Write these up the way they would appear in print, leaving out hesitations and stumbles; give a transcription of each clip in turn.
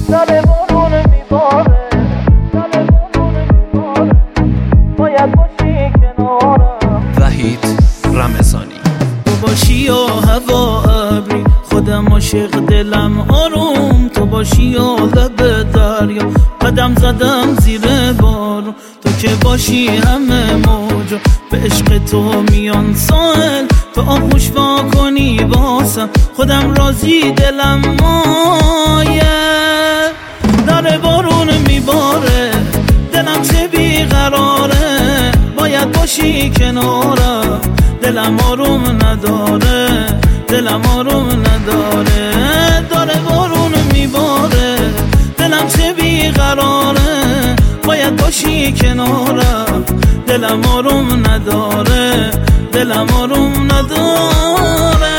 دل بارون میباره، دل بارون میباره، باید باشی کنارم. وحید رمضانی. تو باشی و هوا ابری، خودم عاشق دلم آروم. تو باشی و لب دریا، قدم زدم زیر بارون. تو که باشی همه موجا به عشق تو میان ساحل. تو آغوش وا کنی باسم خودم راضی دلم مایه. داره بارون میباره دلم چه بیقراره، باید باشی کنارم. دلم آروم نداره، دلم آروم نداره. داره بارون میباره دلم چه بیقراره، باید باشی کنارم. دلم آروم نداره، دلم آروم نداره.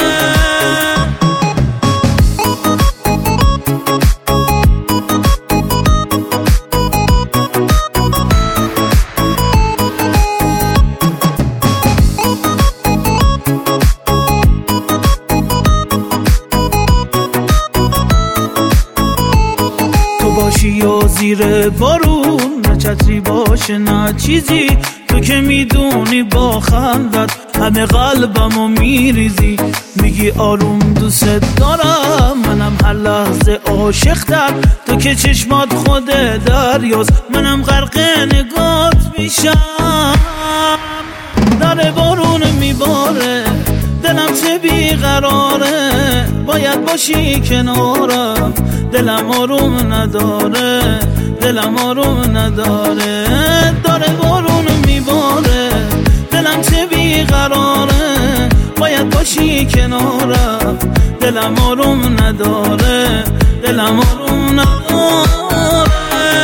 باشی و زیر بارون، نه چتری باشه نه چیزی. تو که میدونی با خندت همه قلبمو میریزی. میگی آروم دوست دارم، منم هر لحظه عاشق‌تر. تو که چشمات خود دریاست، منم غرق نگات میشم. داره بارون میباره دلم چه بیقراره، باید باشی کنارم. دلم آروم نداره، دلم آروم نداره. داره بارون میباره دلم چه بیقراره، باید باشی کنارم. دلم آروم نداره، دلم آروم نداره.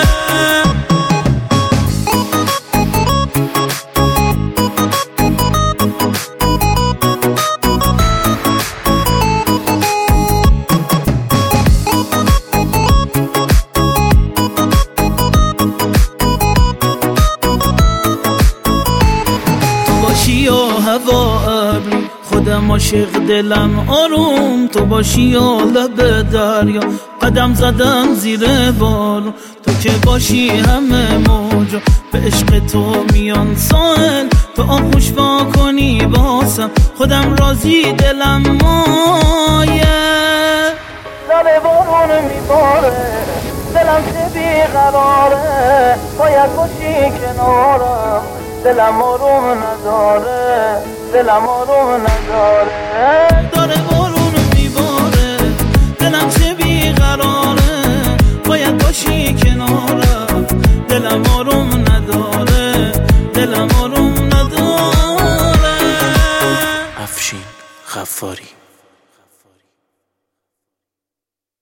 و هوا ابری، خودم عاشق دلم آروم. تو باشی و لب دریا، قدم زدم زیر بارون. تو که باشی همه موجا به عشق تو میان ساحل. تو آغوش وا کنی باسم خودم راضی دلم مایه. دل بارون میباره دلم چه بیقراره، باید باشی کنارم. دلم آروم نداره، دلم آروم نداره. داره بارون میباره دلم چه بیقراره، باید باشی کنارم. دلم آروم نداره، دلم آروم نداره. افشین غفاری.